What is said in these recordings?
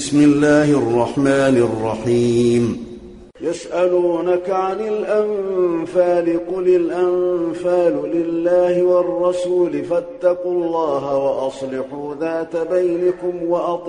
بسم الله الرحمن الرحيم. يسألونك عن الأنفال قل الأنفال لله والرسول فاتقوا الله وأصلحوا ذات بينكم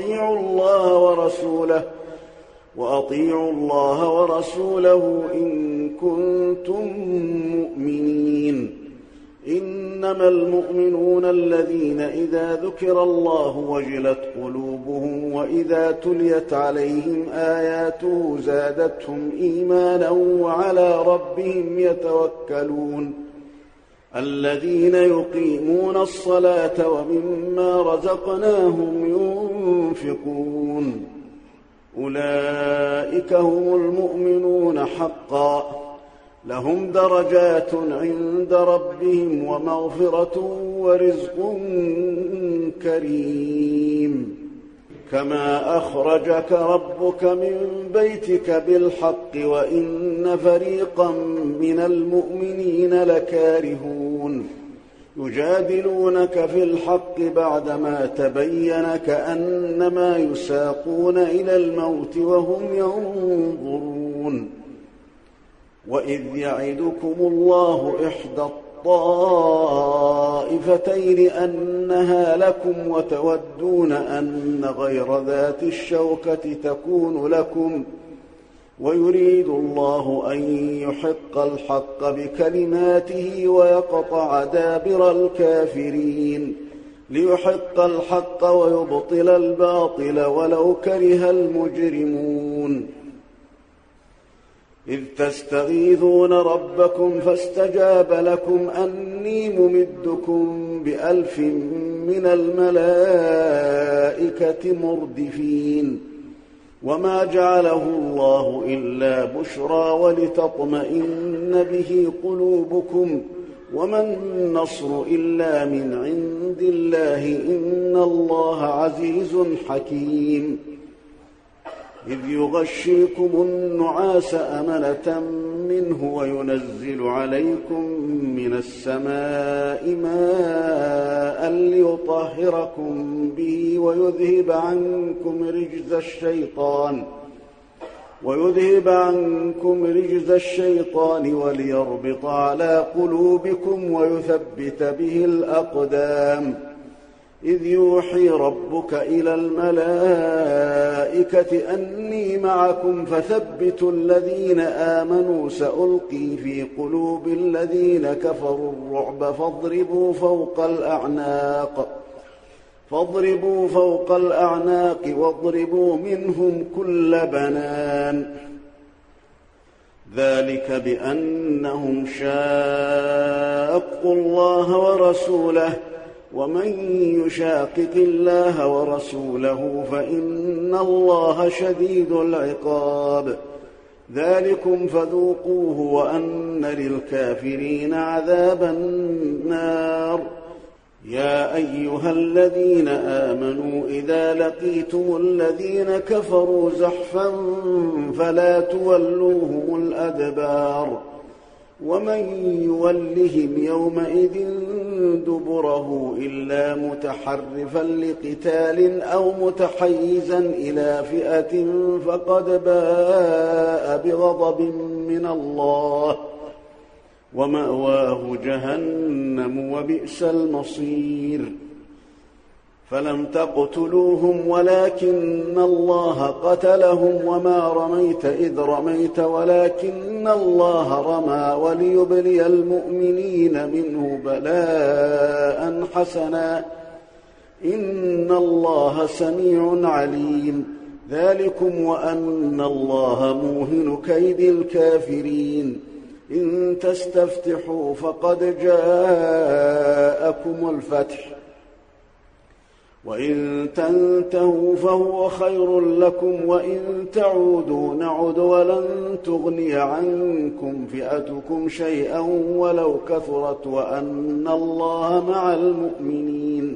وأطيعوا الله ورسوله إن كنتم مؤمنين. إنما المؤمنون الذين إذا ذكر الله وجلت قلوبهم وإذا تليت عليهم آياته زادتهم إيمانا وعلى ربهم يتوكلون. الذين يقيمون الصلاة ومما رزقناهم ينفقون أولئك هم المؤمنون حقا لهم درجات عند ربهم ومغفرة ورزق كريم. كما أخرجك ربك من بيتك بالحق وإن فريقا من المؤمنين لكارهون يجادلونك في الحق بعدما تبين كأنما يساقون إلى الموت وهم ينظرون. وإذ يعدكم الله إحدى الطائفتين أنها لكم وتودون أن غير ذات الشوكة تكون لكم ويريد الله أن يحق الحق بكلماته ويقطع دابر الكافرين ليحق الحق ويبطل الباطل ولو كره المجرمون. إذ تستغيثون ربكم فاستجاب لكم أني ممدكم ب1000 من الملائكة مردفين. وما جعله الله إلا بشرى ولتطمئن به قلوبكم وما النصر إلا من عند الله إن الله عزيز حكيم. إذ يغشيكم النعاس أمنة منه وينزل عليكم من السماء ماء ليطهركم به ويذهب عنكم رجز الشيطان وليربط على قلوبكم ويثبت به الأقدام. إذ يوحي ربك إلى الملائكة أني معكم فثبتوا الذين آمنوا سألقي في قلوب الذين كفروا الرعب فاضربوا فوق الأعناق واضربوا منهم كل بنان. ذلك بأنهم شاقوا الله ورسوله ومن يشاقق الله ورسوله فإن الله شديد العقاب. ذلكم فذوقوه وأن للكافرين عذاب النار. يا أيها الذين آمنوا إذا لقيتم الذين كفروا زحفا فلا تولوهم الأدبار ومن يولهم يومئذ دبره إلا متحرفا لقتال أو متحيزا إلى فئة فقد باء بغضب من الله ومأواه جهنم وبئس المصير. فلم تقتلوهم ولكن الله قتلهم وما رميت إذ رميت ولكن الله رمى وليبلي المؤمنين منه بلاء حسنا إن الله سميع عليم. ذلكم وأن الله موهن كيد الكافرين. إن تستفتحوا فقد جاءكم الفتح وإن تنتهوا فهو خير لكم وإن تعودوا نعد ولن تغني عنكم فئتكم شيئا ولو كثرت وأن الله مع المؤمنين.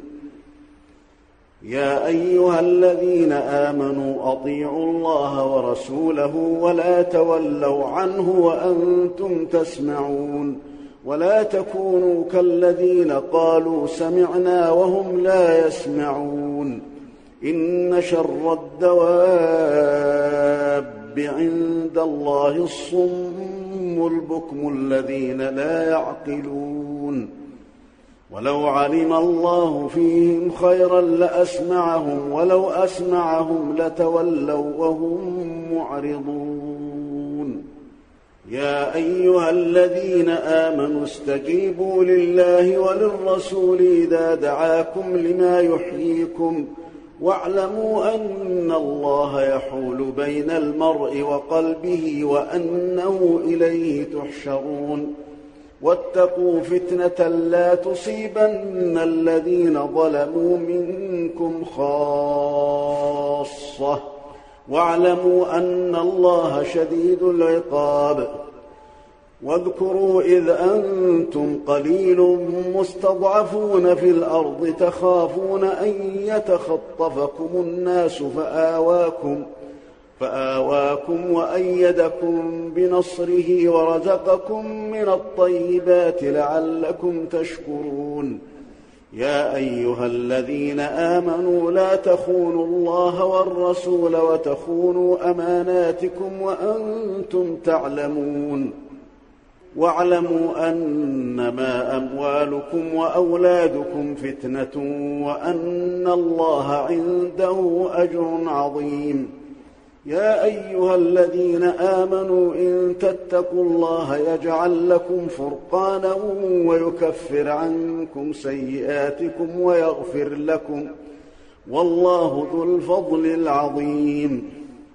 يا أيها الذين آمنوا أطيعوا الله ورسوله ولا تولوا عنه وأنتم تسمعون. ولا تكونوا كالذين قالوا سمعنا وهم لا يسمعون. إن شر الدواب عند الله الصم البكم الذين لا يعقلون ولو علم الله فيهم خيرا لأسمعهم ولو أسمعهم لتولوا وهم معرضون يا أيها الذين آمنوا استجيبوا لله وللرسول إذا دعاكم لما يحييكم واعلموا أن الله يحول بين المرء وقلبه وأنه إليه تحشرون واتقوا فتنة لا تصيبن الذين ظلموا منكم خاصة واعلموا أن الله شديد العقاب واذكروا إذ أنتم قليل مستضعفون في الأرض تخافون أن يتخطفكم الناس فآواكم وأيدكم بنصره ورزقكم من الطيبات لعلكم تشكرون يا أيها الذين آمنوا لا تخونوا الله والرسول وتخونوا أماناتكم وأنتم تعلمون واعلموا أنما أموالكم وأولادكم فتنة وأن الله عنده أجر عظيم يا أيها الذين آمنوا إن تتقوا الله يجعل لكم فرقانا ويكفر عنكم سيئاتكم ويغفر لكم والله ذو الفضل العظيم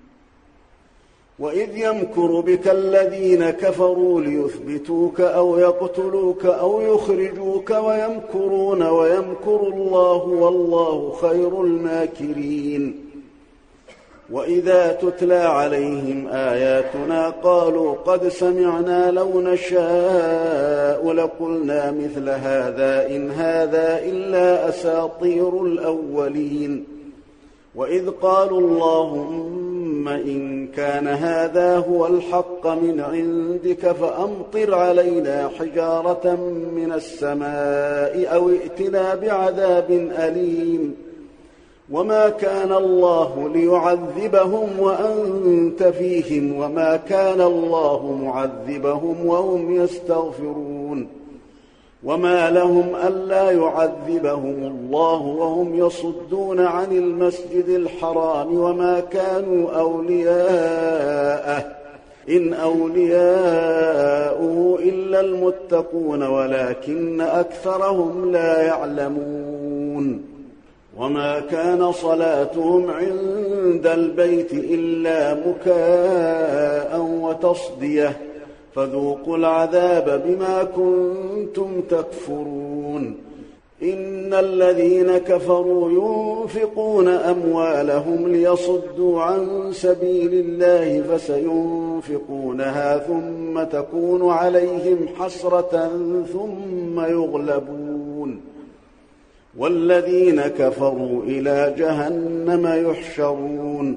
وإذ يمكر بك الذين كفروا ليثبتوك أو يقتلوك أو يخرجوك ويمكرون ويمكر الله والله خير الماكرين وإذا تتلى عليهم آياتنا قالوا قد سمعنا لو نشاء لقلنا مثل هذا إن هذا إلا أساطير الأولين وإذ قالوا اللهم إن كان هذا هو الحق من عندك فأمطر علينا حجارة من السماء أو ائتنا بعذاب أليم وما كان الله ليعذبهم وأنت فيهم وما كان الله معذبهم وهم يستغفرون وما لهم ألا يعذبهم الله وهم يصدون عن المسجد الحرام وما كانوا أولياءه إن أولياؤه إلا المتقون ولكن أكثرهم لا يعلمون وما كان صلاتهم عند البيت إلا مكاء وتصدية فذوقوا العذاب بما كنتم تكفرون إن الذين كفروا ينفقون أموالهم ليصدوا عن سبيل الله فسينفقونها ثم تكون عليهم حسرة ثم يغلبون والذين كفروا إلى جهنم يحشرون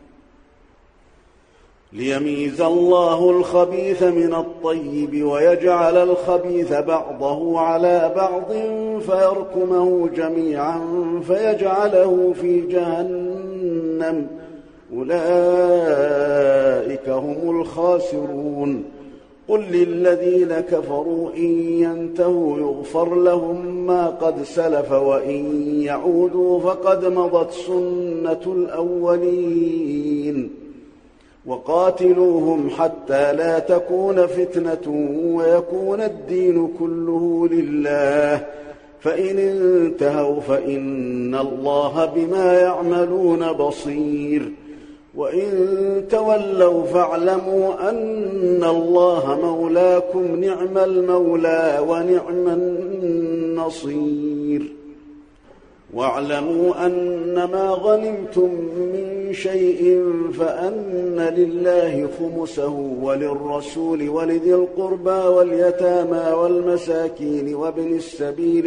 ليميز الله الخبيث من الطيب ويجعل الخبيث بعضه على بعض فيركمه جميعا فيجعله في جهنم أولئك هم الخاسرون قل للذين كفروا إن ينتهوا يغفر لهم ما قد سلف وإن يعودوا فقد مضت سنة الأولين وقاتلوهم حتى لا تكون فتنة ويكون الدين كله لله فإن انتهوا فإن الله بما يعملون بصير وإن تولوا فاعلموا أن الله مولاكم نعم المولى ونعم النصير واعلموا أنما غنمتم من شيء فأن لله خمسه وللرسول ولذي القربى واليتامى والمساكين وابن السبيل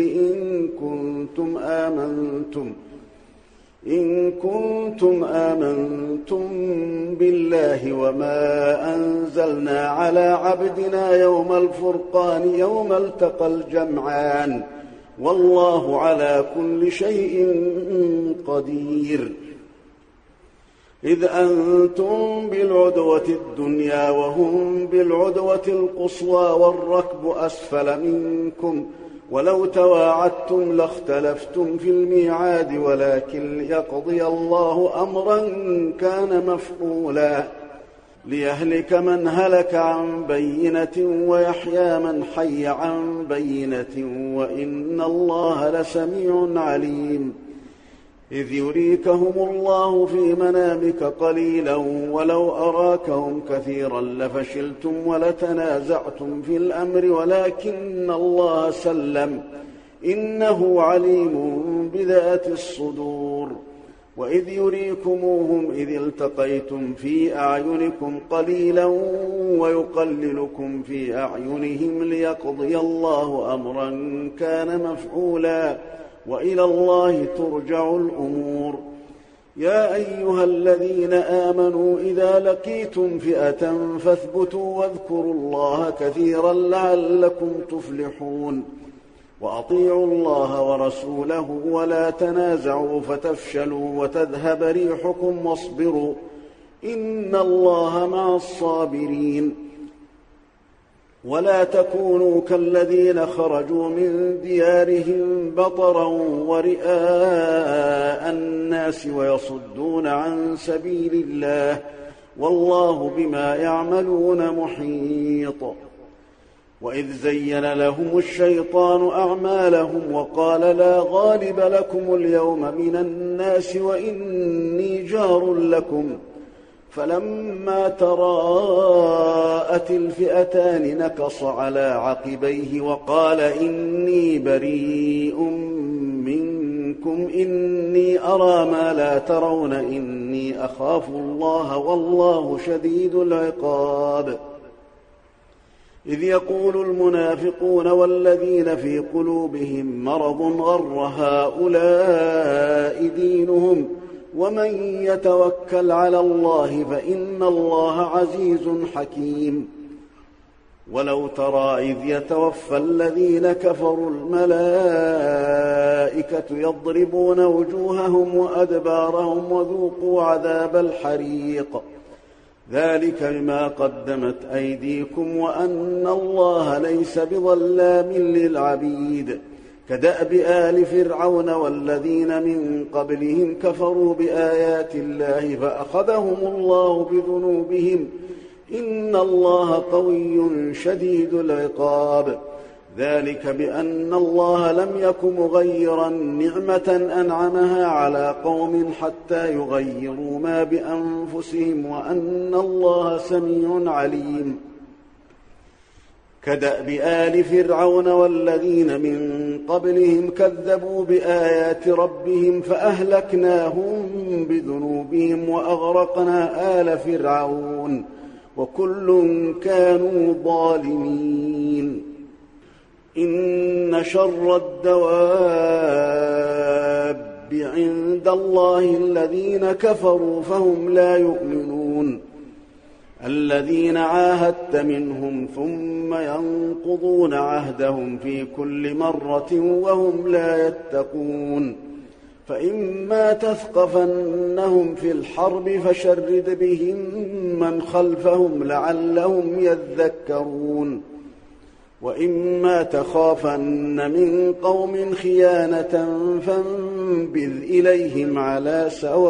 إن كنتم آمنتم بالله وما أنزلنا على عبدنا يوم الفرقان يوم التقى الجمعان والله على كل شيء قدير. إذ أنتم بالعدوة الدنيا وهم بالعدوة القصوى والركب أسفل منكم، ولو تواعدتم لاختلفتم في الميعاد، ولكن ليقضي الله أمرا كان مفعولا ليهلك من هلك عن بينة ويحيى من حي عن بينة، وإن الله لسميع عليم. إذ يريكهم الله في منامك قليلا ولو أراكهم كثيرا لفشلتم ولتنازعتم في الأمر، ولكن الله سلم إنه عليم بذات الصدور. وإذ يريكموهم إذ التقيتم في أعينكم قليلا ويقللكم في أعينهم ليقضي الله أمرا كان مفعولا، وإلى الله ترجع الأمور. يا أيها الذين آمنوا إذا لقيتم فئة فاثبتوا واذكروا الله كثيرا لعلكم تفلحون. وأطيعوا الله ورسوله ولا تنازعوا فتفشلوا وتذهب ريحكم واصبروا إن الله مع الصابرين. ولا تكونوا كالذين خرجوا من ديارهم بطرا ورئاء الناس ويصدون عن سبيل الله، والله بما يعملون محيط. وإذ زين لهم الشيطان أعمالهم وقال لا غالب لكم اليوم من الناس وإني جار لكم، فلما تراءت الفئتان نكص على عقبيه وقال إني بريء منكم إني أرى ما لا ترون إني أخاف الله والله شديد العقاب. إذ يقول المنافقون والذين في قلوبهم مرض غر هؤلاء دينهم ومن يتوكل على الله فإن الله عزيز حكيم. ولو ترى إذ يتوفى الذين كفروا الملائكة يضربون وجوههم وأدبارهم وذوقوا عذاب الحريق، ذلك بما قدمت أيديكم وأن الله ليس بظلام للعبيد. كدأب آل فرعون والذين من قبلهم كفروا بآيات الله فأخذهم الله بذنوبهم إن الله قوي شديد العقاب. ذلك بأن الله لم يك مغيرا نعمة أنعمها على قوم حتى يغيروا ما بأنفسهم وأن الله سميع عليم. كدأب آل فرعون والذين من قبلهم كذبوا بآيات ربهم فأهلكناهم بذنوبهم وأغرقنا آل فرعون وكل كانوا ظالمين. إن شر الدواب عند الله الذين كفروا فهم لا يؤمنون، الذين عاهدت منهم ثم ينقضون عهدهم في كل مرة وهم لا يتقون. فإما تثقفنهم في الحرب فشرد بهم من خلفهم لعلهم يذكرون. وإما تخافن من قوم خيانة فانبذ إليهم على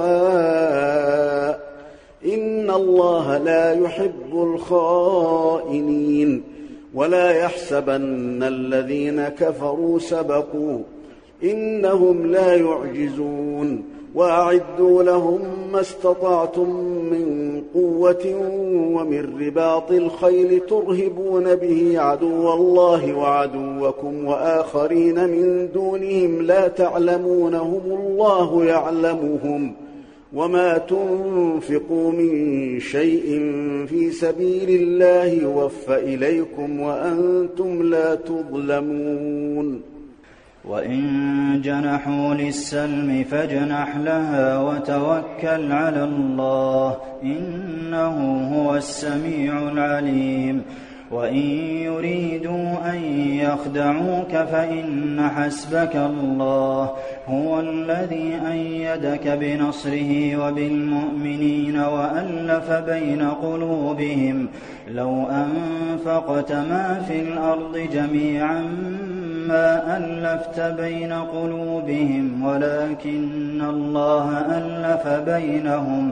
سواء إن الله لا يحب الخائنين. ولا يحسبن الذين كفروا سبقوا إنهم لا يعجزون. وأعدوا لهم ما استطعتم من قوة ومن رباط الخيل ترهبون به عدو الله وعدوكم وآخرين من دونهم لا تعلمونهم الله يعلمهم. وما تنفقوا من شيء في سبيل الله يوفى إليكم وأنتم لا تظلمون. وإن جنحوا للسلم فاجنح لها وتوكل على الله إنه هو السميع العليم. وإن يريدوا أن يخدعوك فإن حسبك الله هو الذي أيدك بنصره وبالمؤمنين وألف بين قلوبهم لو أنفقت ما في الأرض جميعا ما ألفت بين قلوبهم ولكن الله ألف بينهم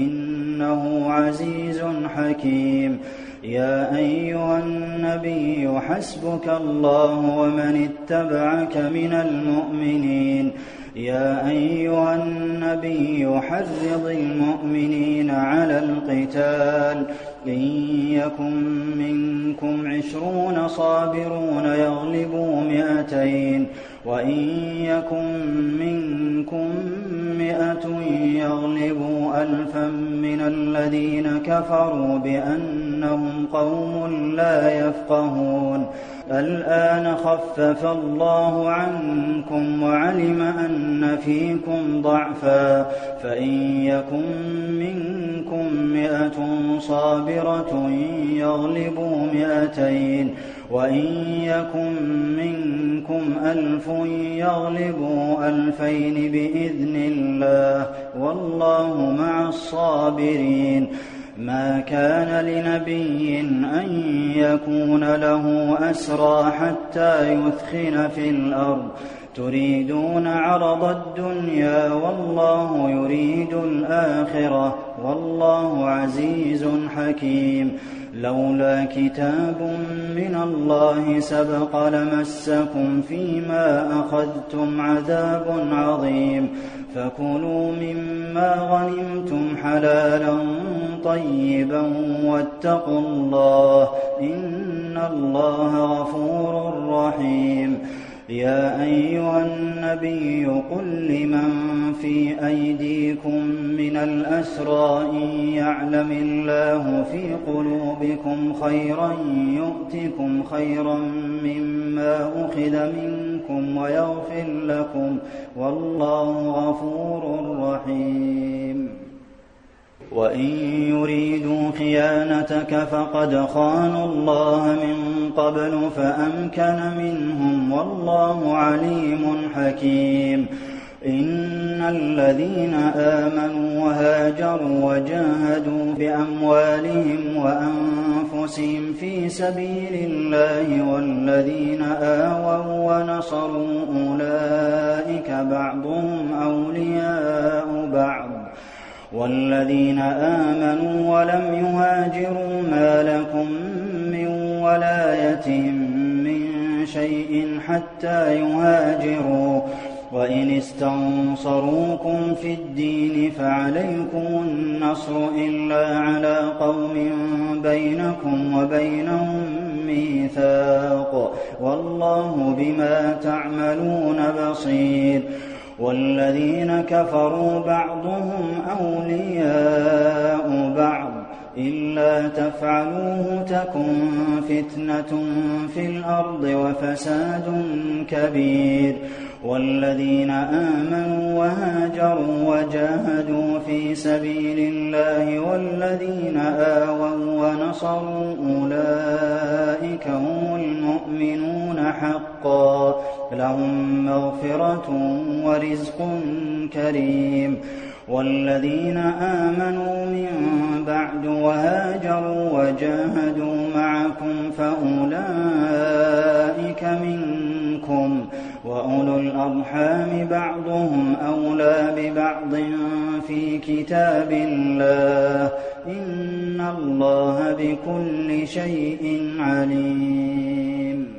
إنه عزيز حكيم يا أيها النبي حسبك الله ومن اتبعك من المؤمنين يا أيها النبي حرض المؤمنين على القتال إن يكن منكم 20 صابرون يغلبوا 200 وإن يكن منكم 100 يغلبوا 1000 من الذين كفروا بأنهم قوم لا يفقهون الآن خفف الله عنكم وعلم أن فيكم ضعفا فإن يكن منكم 100 صابرة يغلبوا 200 وإن يكن منكم 1000 يغلبوا 2000 بإذن الله والله مع الصابرين ما كان لنبي أن يكون له أسرى حتى يثخن في الأرض تريدون عرض الدنيا والله يريد الآخرة والله عزيز حكيم لولا كتاب من الله سبق لمسكم فيما أخذتم عذاب عظيم فكلوا مما غنمتم حلالا طيبا واتقوا الله إن الله غفور رحيم يا أيها النبي قل لمن في أيديكم من الأسرى إن يعلم الله في قلوبكم خيرا يؤتكم خيرا مما أخذ منكم ويغفر لكم والله غفور رحيم وإن يريدوا خيانتك فقد خانوا الله من قبل فأمكن منهم والله عليم حكيم إن الذين آمنوا وهاجروا وجاهدوا بأموالهم وأنفسهم في سبيل الله والذين آووا ونصروا أولئك بعضهم أولياء بعض والذين آمنوا ولم يهاجروا ما لكم من ولايتهم من شيء حتى يهاجروا وإن استنصروكم في الدين فعليكم النصر إلا على قوم بينكم وبينهم ميثاق والله بما تعملون بصير والذين كفروا بعضهم أولياء بعض إلا تفعلوه تكن فتنة في الأرض وفساد كبير والذين آمنوا وهاجروا وجاهدوا في سبيل الله والذين آووا ونصروا أولئك هم المؤمنون حقا لهم مغفرة ورزق كريم والذين آمنوا من بعد وهاجروا وجاهدوا معكم فأولئك منكم وأولو الأرحام بعضهم أولى ببعض في كتاب الله إن الله بكل شيء عليم